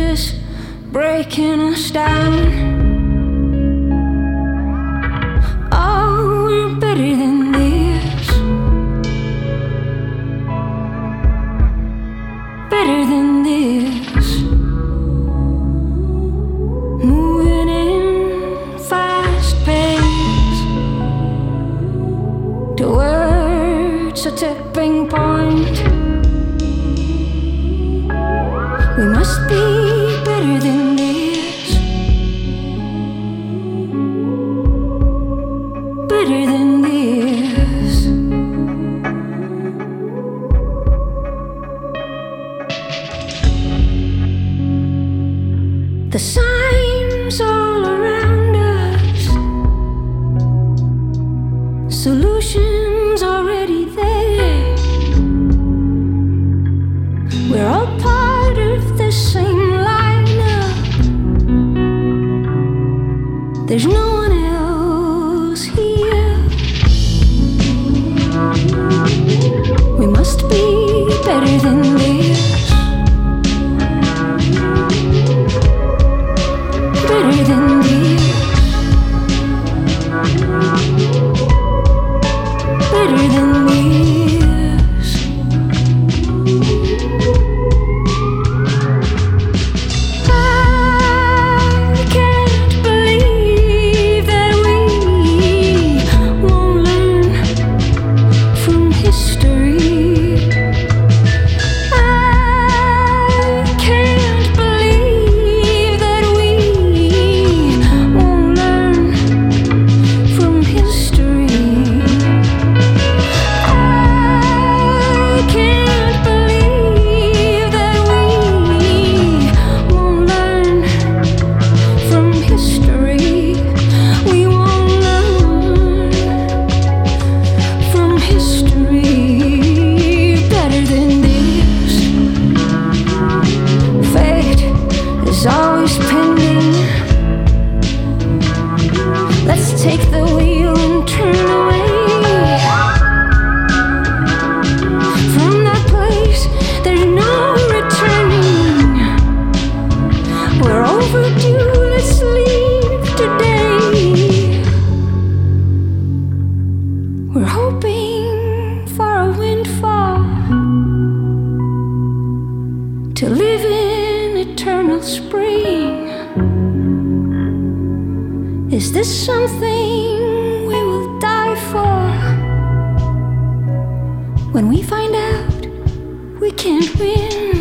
is breaking us down. Oh, we're better than this. Better than this. Moving in fast pace towards a tipping point. We must be better than this. Better than this. The signs all around us, solutions already there. We're all part of the same lineup. There's no one else here. We must be better than this. Better than this. Better than this. I can't believe that we won't learn from history. I can't believe that we won't learn from history. I can't believe that we won't learn from history. We won't learn from history. Better than this. Fate is always pending. Let's take the wheel and turn away from that place. There's no returning. We're overdue. Let's leave today. We're hoping for a windfall to live in eternal spring. Is this something we will die for? When we find out we can't win,